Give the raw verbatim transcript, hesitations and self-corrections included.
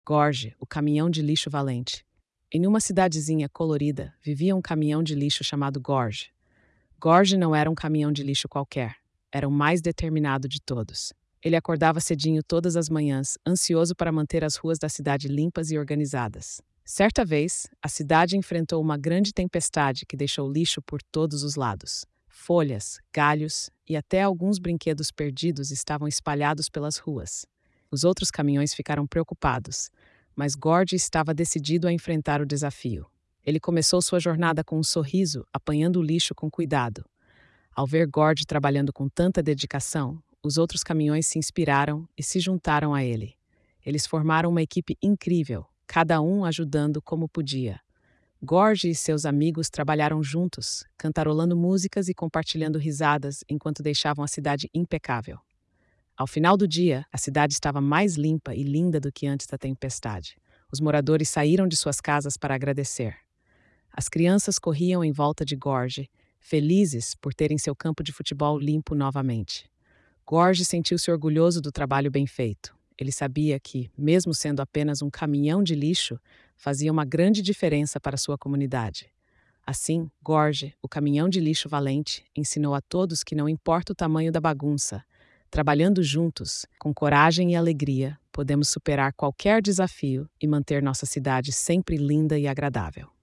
Gorge, o caminhão de lixo valente. Em uma cidadezinha colorida, vivia um caminhão de lixo chamado Gorge. Gorge não era um caminhão de lixo qualquer, era o mais determinado de todos. Ele acordava cedinho todas as manhãs, ansioso para manter as ruas da cidade limpas e organizadas. Certa vez, a cidade enfrentou uma grande tempestade que deixou lixo por todos os lados. Folhas, galhos e até alguns brinquedos perdidos estavam espalhados pelas ruas. Os outros caminhões ficaram preocupados, mas Gorge estava decidido a enfrentar o desafio. Ele começou sua jornada com um sorriso, apanhando o lixo com cuidado. Ao ver Gorge trabalhando com tanta dedicação, os outros caminhões se inspiraram e se juntaram a ele. Eles formaram uma equipe incrível, cada um ajudando como podia. Gorge e seus amigos trabalharam juntos, cantarolando músicas e compartilhando risadas enquanto deixavam a cidade impecável. Ao final do dia, a cidade estava mais limpa e linda do que antes da tempestade. Os moradores saíram de suas casas para agradecer. As crianças corriam em volta de Gorge, felizes por terem seu campo de futebol limpo novamente. Gorge sentiu-se orgulhoso do trabalho bem feito. Ele sabia que, mesmo sendo apenas um caminhão de lixo, fazia uma grande diferença para sua comunidade. Assim, Gorge, o caminhão de lixo valente, ensinou a todos que não importa o tamanho da bagunça, trabalhando juntos, com coragem e alegria, podemos superar qualquer desafio e manter nossa cidade sempre linda e agradável.